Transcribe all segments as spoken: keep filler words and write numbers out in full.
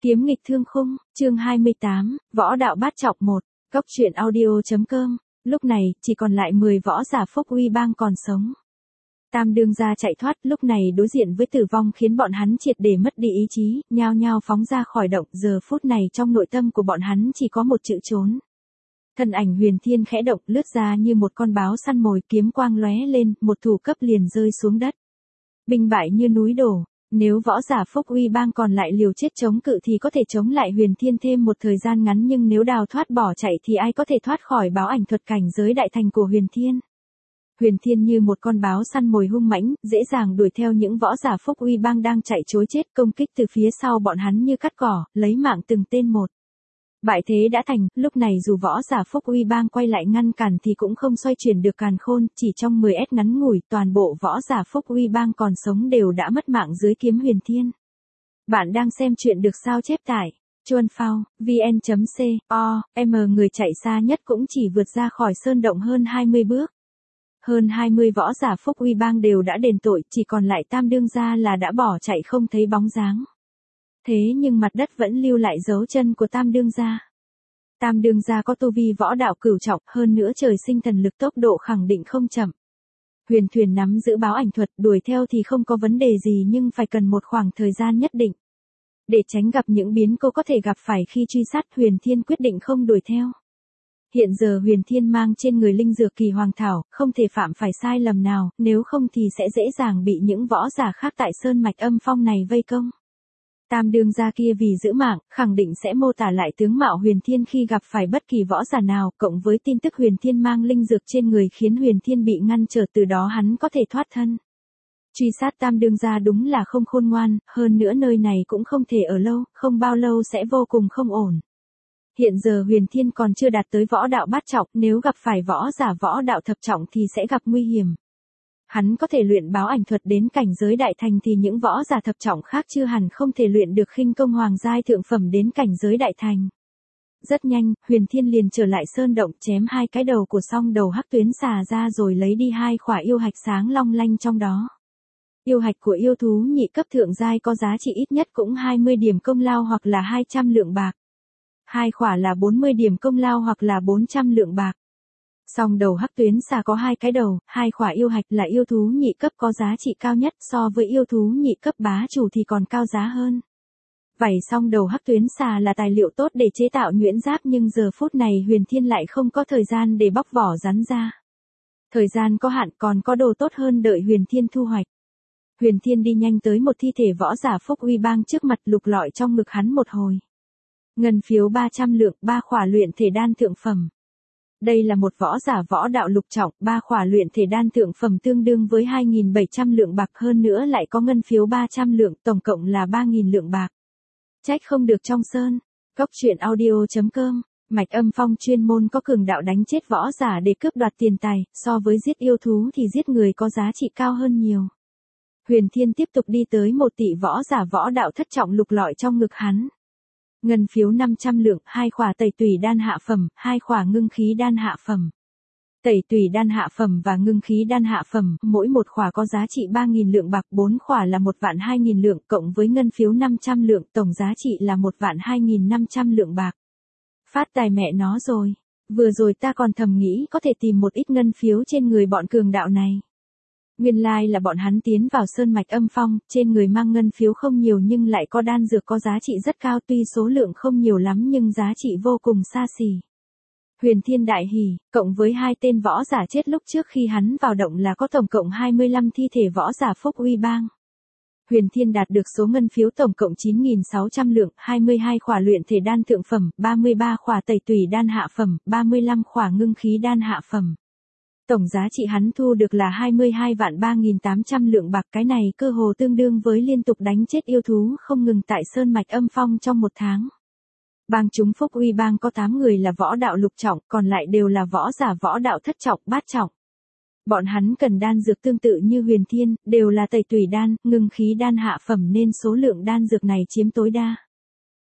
Kiếm nghịch thương khung, chương hai mươi tám, võ đạo bát trọng một, góc truyện audio.com, lúc này, chỉ còn lại mười võ giả Phúc Uy Bang còn sống. Tam đương gia chạy thoát, lúc này đối diện với tử vong khiến bọn hắn triệt để mất đi ý chí, nhao nhao phóng ra khỏi động, giờ phút này trong nội tâm của bọn hắn chỉ có một chữ trốn. Thân ảnh Huyền Thiên khẽ động, lướt ra như một con báo săn mồi, kiếm quang lóe lên, một thủ cấp liền rơi xuống đất. Binh bại như núi đổ. Nếu võ giả Phúc Uy Bang còn lại liều chết chống cự thì có thể chống lại Huyền Thiên thêm một thời gian ngắn, nhưng nếu đào thoát bỏ chạy thì ai có thể thoát khỏi báo ảnh thuật cảnh giới đại thành của Huyền Thiên. Huyền Thiên như một con báo săn mồi hung mãnh, dễ dàng đuổi theo những võ giả Phúc Uy Bang đang chạy trối chết, công kích từ phía sau bọn hắn như cắt cỏ, lấy mạng từng tên một. Bại thế đã thành, lúc này dù võ giả Phúc Uy Bang quay lại ngăn cản thì cũng không xoay chuyển được càn khôn, chỉ trong mười s ngắn ngủi, toàn bộ võ giả Phúc Uy Bang còn sống đều đã mất mạng dưới kiếm Huyền Thiên. Bạn đang xem chuyện được sao chép tại chuan phao, vn chấm co, m người chạy xa nhất cũng chỉ vượt ra khỏi sơn động hơn hai mươi bước. Hơn hai mươi võ giả Phúc Uy Bang đều đã đền tội, chỉ còn lại Tam đương gia là đã bỏ chạy không thấy bóng dáng. Thế nhưng mặt đất vẫn lưu lại dấu chân của Tam đương gia. Tam đương gia có tu vi võ đạo cửu trọng, hơn nữa trời sinh thần lực, tốc độ khẳng định không chậm. Huyền Thuyền nắm giữ báo ảnh thuật, đuổi theo thì không có vấn đề gì, nhưng phải cần một khoảng thời gian nhất định. Để tránh gặp những biến cố có thể gặp phải khi truy sát, Huyền Thiên quyết định không đuổi theo. Hiện giờ Huyền Thiên mang trên người linh dược kỳ hoàng thảo, không thể phạm phải sai lầm nào, nếu không thì sẽ dễ dàng bị những võ giả khác tại sơn mạch âm phong này vây công. Tam đương gia kia vì giữ mạng, khẳng định sẽ mô tả lại tướng mạo Huyền Thiên khi gặp phải bất kỳ võ giả nào, cộng với tin tức Huyền Thiên mang linh dược trên người khiến Huyền Thiên bị ngăn trở, từ đó hắn có thể thoát thân. Truy sát Tam đương gia đúng là không khôn ngoan, hơn nữa nơi này cũng không thể ở lâu, không bao lâu sẽ vô cùng không ổn. Hiện giờ Huyền Thiên còn chưa đạt tới võ đạo bát trọng, nếu gặp phải võ giả võ đạo thập trọng thì sẽ gặp nguy hiểm. Hắn có thể luyện báo ảnh thuật đến cảnh giới đại thành thì những võ giả thập trọng khác chưa hẳn không thể luyện được khinh công hoàng giai thượng phẩm đến cảnh giới đại thành. Rất nhanh, Huyền Thiên liền trở lại sơn động, chém hai cái đầu của song đầu hắc tuyến xà ra rồi lấy đi hai khỏa yêu hạch sáng long lanh trong đó. Yêu hạch của yêu thú nhị cấp thượng giai có giá trị ít nhất cũng hai mươi điểm công lao hoặc là hai trăm lượng bạc. Hai khỏa là bốn mươi điểm công lao hoặc là bốn trăm lượng bạc. Song đầu hắc tuyến xà có hai cái đầu, hai khỏa yêu hạch là yêu thú nhị cấp có giá trị cao nhất, so với yêu thú nhị cấp bá chủ thì còn cao giá hơn. Vảy song đầu hắc tuyến xà là tài liệu tốt để chế tạo nhuyễn giáp, nhưng giờ phút này Huyền Thiên lại không có thời gian để bóc vỏ rắn ra. Thời gian có hạn, còn có đồ tốt hơn đợi Huyền Thiên thu hoạch. Huyền Thiên đi nhanh tới một thi thể võ giả Phúc Uy Bang trước mặt, lục lọi trong ngực hắn một hồi. Ngân phiếu ba trăm lượng, ba khỏa luyện thể đan thượng phẩm. Đây là một võ giả võ đạo lục trọng, ba khỏa luyện thể đan thượng phẩm tương đương với hai nghìn bảy trăm lượng bạc, hơn nữa lại có ngân phiếu ba trăm lượng, tổng cộng là ba nghìn lượng bạc. Trách không được trong sơn. Góc truyện audio.com, mạch âm phong chuyên môn có cường đạo đánh chết võ giả để cướp đoạt tiền tài, so với giết yêu thú thì giết người có giá trị cao hơn nhiều. Huyền Thiên tiếp tục đi tới một tỷ võ giả võ đạo thất trọng, lục lọi trong ngực hắn. Ngân phiếu năm trăm lượng, hai khỏa tẩy tùy đan hạ phẩm, hai khỏa ngưng khí đan hạ phẩm. Tẩy tùy đan hạ phẩm và ngưng khí đan hạ phẩm, mỗi một khỏa có giá trị ba nghìn lượng bạc, bốn khỏa là một vạn hai nghìn lượng, cộng với ngân phiếu năm trăm lượng, tổng giá trị là một vạn hai nghìn năm trăm lượng bạc. Phát tài mẹ nó rồi. Vừa rồi ta còn thầm nghĩ có thể tìm một ít ngân phiếu trên người bọn cường đạo này. Nguyên lai là bọn hắn tiến vào sơn mạch âm phong, trên người mang ngân phiếu không nhiều nhưng lại có đan dược có giá trị rất cao, tuy số lượng không nhiều lắm nhưng giá trị vô cùng xa xỉ. Huyền Thiên đại hỉ, cộng với hai tên võ giả chết lúc trước khi hắn vào động là có tổng cộng hai mươi lăm thi thể võ giả Phúc Uy Bang. Huyền Thiên đạt được số ngân phiếu tổng cộng chín nghìn sáu trăm lượng, hai mươi hai khỏa luyện thể đan thượng phẩm, ba mươi ba khỏa tẩy tùy đan hạ phẩm, ba mươi lăm khỏa ngưng khí đan hạ phẩm. Tổng giá trị hắn thu được là hai mươi hai vạn ba nghìn tám trăm lượng bạc, cái này cơ hồ tương đương với liên tục đánh chết yêu thú không ngừng tại sơn mạch âm phong trong một tháng. Bang chúng Phúc Uy Bang có tám người là võ đạo lục trọng, còn lại đều là võ giả võ đạo thất trọng, bát trọng. Bọn hắn cần đan dược tương tự như Huyền Thiên, đều là tẩy tùy đan, ngưng khí đan hạ phẩm nên số lượng đan dược này chiếm tối đa.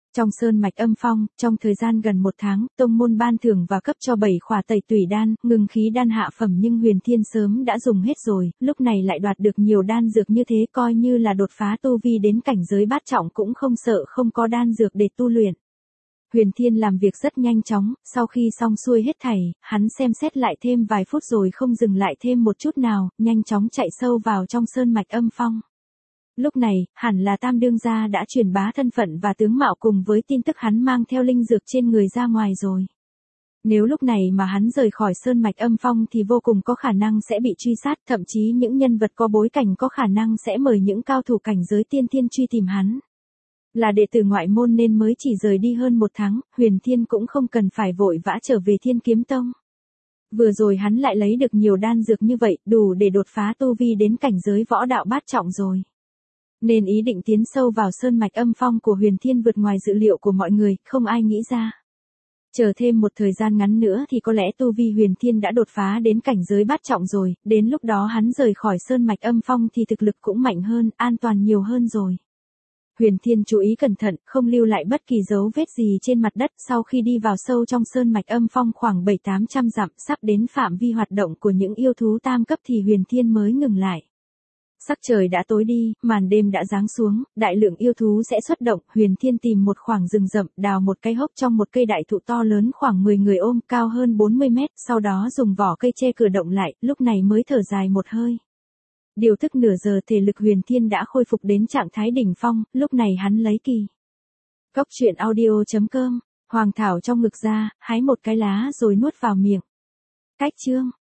Trong sơn mạch âm phong, trong thời gian gần một tháng, tông môn ban thưởng và cấp cho bảy khỏa tẩy tủy đan, ngừng khí đan hạ phẩm nhưng Huyền Thiên sớm đã dùng hết rồi, lúc này lại đoạt được nhiều đan dược như thế coi như là đột phá tu vi đến cảnh giới bát trọng cũng không sợ không có đan dược để tu luyện. Huyền Thiên làm việc rất nhanh chóng, sau khi xong xuôi hết thảy, hắn xem xét lại thêm vài phút rồi không dừng lại thêm một chút nào, nhanh chóng chạy sâu vào trong sơn mạch âm phong. Lúc này, hẳn là Tam đương gia đã truyền bá thân phận và tướng mạo cùng với tin tức hắn mang theo linh dược trên người ra ngoài rồi. Nếu lúc này mà hắn rời khỏi sơn mạch âm phong thì vô cùng có khả năng sẽ bị truy sát, thậm chí những nhân vật có bối cảnh có khả năng sẽ mời những cao thủ cảnh giới tiên thiên truy tìm hắn. Là đệ tử ngoại môn nên mới chỉ rời đi hơn một tháng, Huyền Thiên cũng không cần phải vội vã trở về Thiên Kiếm Tông. Vừa rồi hắn lại lấy được nhiều đan dược như vậy, đủ để đột phá tu vi đến cảnh giới võ đạo bát trọng rồi. Nên ý định tiến sâu vào sơn mạch âm phong của Huyền Thiên vượt ngoài dự liệu của mọi người, không ai nghĩ ra. Chờ thêm một thời gian ngắn nữa thì có lẽ tu vi Huyền Thiên đã đột phá đến cảnh giới bát trọng rồi, đến lúc đó hắn rời khỏi sơn mạch âm phong thì thực lực cũng mạnh hơn, an toàn nhiều hơn rồi. Huyền Thiên chú ý cẩn thận, không lưu lại bất kỳ dấu vết gì trên mặt đất, sau khi đi vào sâu trong sơn mạch âm phong khoảng bảy tám trăm dặm, sắp đến phạm vi hoạt động của những yêu thú tam cấp thì Huyền Thiên mới ngừng lại. Sắc trời đã tối đi, màn đêm đã giáng xuống, đại lượng yêu thú sẽ xuất động, Huyền Thiên tìm một khoảng rừng rậm, đào một cái hốc trong một cây đại thụ to lớn khoảng mười người ôm, cao hơn bốn mươi mét, sau đó dùng vỏ cây che cửa động lại, lúc này mới thở dài một hơi. Điều thức nửa giờ thể lực Huyền Thiên đã khôi phục đến trạng thái đỉnh phong, lúc này hắn lấy kỳ. Cốc truyện audio chấm com, hoàng thảo trong ngực ra, hái một cái lá rồi nuốt vào miệng. Cách chương